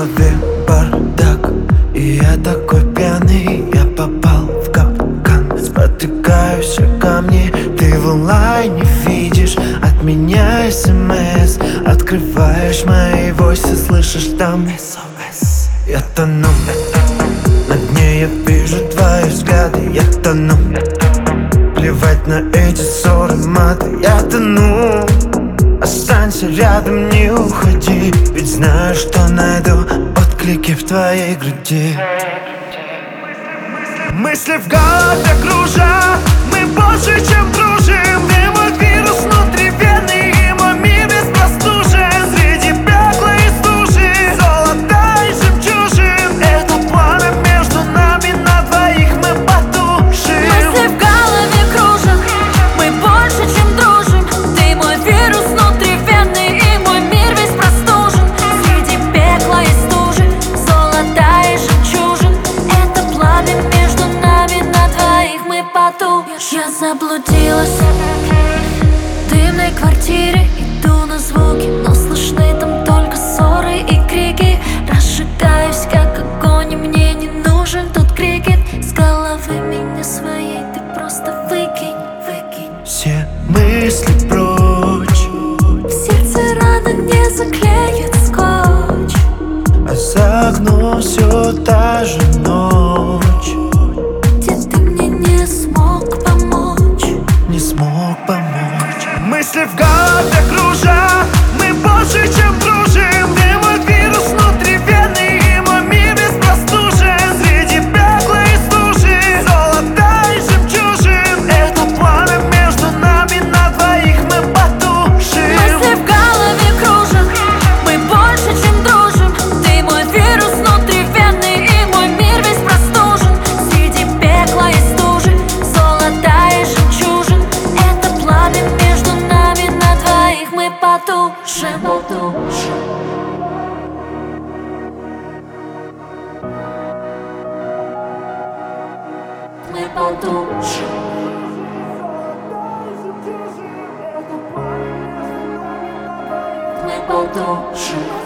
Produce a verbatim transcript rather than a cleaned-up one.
голове бардак, и я такой пьяный, я попал в капкан. Спотыкаюсь о камни, ты в онлайне видишь от меня смс. Открываешь мои войсы, слышишь там эс о эс. Я тону, на дне я вижу твои взгляды. Я тону, плевать на эти ссоры, маты. Я тону, останься рядом, не уходи, ведь знаю, что найду отклики в твоей груди. Мысли в голове кружат, мы больше, чем дружим. Ты мой вирус внутри вены, и мой мир беспростужен. Среди пекла и стужи, золота и жемчужин. Это пламя между нами, на двоих мы потушим. Мысли в голове кружат, мы больше, чем дружим. Ты мой вирус внутри вены, и мой мир весь простужен. Среди пекла и стужи, золота и жемчужин. Это пламя между нами, на двоих мы потушим. Я заблудилась в дымной квартире, иду на звуки, но слышны там только ссоры и крики. Разжигаюсь, как огонь, и мне не нужен тот крикет. С головы меня своей ты просто выкинь, выкинь. Все мысли прочь, В сердце рана не заклеит скотч, а за окном все та же ночь. где ты мне не смог помочь. Не смог помочь. Мысли в голове кружат, мы больше, чем дружим. Ты мой вирус внутри вены, и мой мир беспростужен. Среди пекла и стужи, золота и жемчужин. Это пламя между нами, на двоих мы потушим. Мысли в голове кружат, мы больше, чем дружим. Ты мой вирус внутри вены, и мой мир весь простужен. Среди пекла и стужи, золота и жемчужин. Это пламя между нами, на двоих мы потушим, потушим. Мы потушим. Мы потушим.